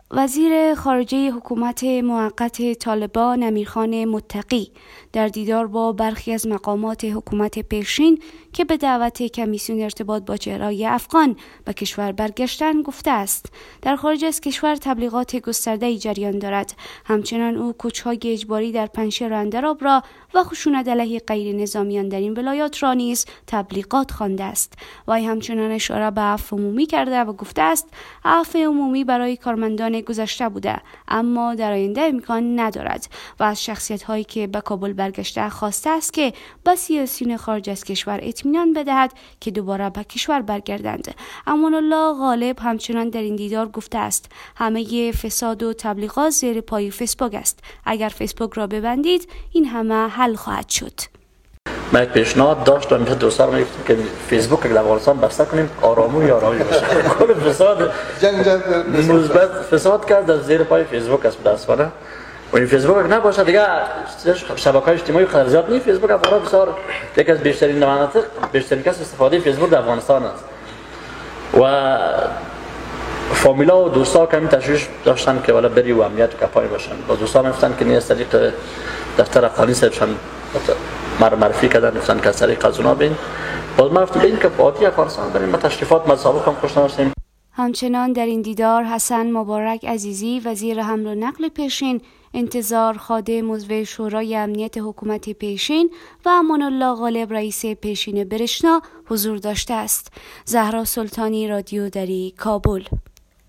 وزیر خارجه حکومت موقت طالبان امیرخان متقی در دیدار با برخی از مقامات حکومت پیشین که به دعوت کمیسیون ارتباط با چهره‌های افغان به کشور برگشتن گفته است در خارج از کشور تبلیغات گسترده‌ای جریان دارد. همچنان او کوچ‌های اجباری در پنجشیر و اندراب را و خشونت علیه غیر نظامیان در این ولایات را نیز تبلیغات خوانده است. وی همچنان اشاره به عفو عمومی کرده و گفته است عفو عمومی برای کارمندان گذشته بوده اما در آینده امکان ندارد و از شخصیت‌هایی که به کابل برگشته خواسته است که به سیاسیون خارج از کشور اطمینان بدهد که دوباره به کشور برگردند. امان الله غالب همچنان در این دیدار گفته است همه فساد و تبلیغات زیر پای فیسبوک است. اگر فیسبوک را ببندید این همه حل خواهد شد. من پیشنهاد داشتم میشه دوستان میگفتم که فیسبوک در افغانستان بسته کنیم آرامی باشه. کل فساد مثبت فساد کرد در زیر پای فیسبوک است متاسفانه. و این فیسبوک نباشه دیگه شبکه‌های اجتماعی خیلی زیاد نیست. فیسبوک افغانستان بسیار یکی از بیشترین مناطق بیشترین کس استفاده فیسبوک در افغانستان است و فامیلا و دوستا کمی تشویش داشتن که والا بری و امنیت و کپای باشن. با دوستان گفتن که نیست طریق دفتر قانونی صاحبشان معرفی کردن گفتن که از طریق از اونا بین باز ما رفتیم بین که باقی افغانستان بریم ما تشریفات مسابقه هم خوش نداشتیم. همچنان در این دیدار حسن مبارک عزیزی وزیر حمل و نقل پیشین، انتظار خادم عضو شورای امنیت حکومت پیشین و امان الله غالب رئیس پیشین برشنا حضور داشته است. زهرا سلطانی، رادیو دری، کابل.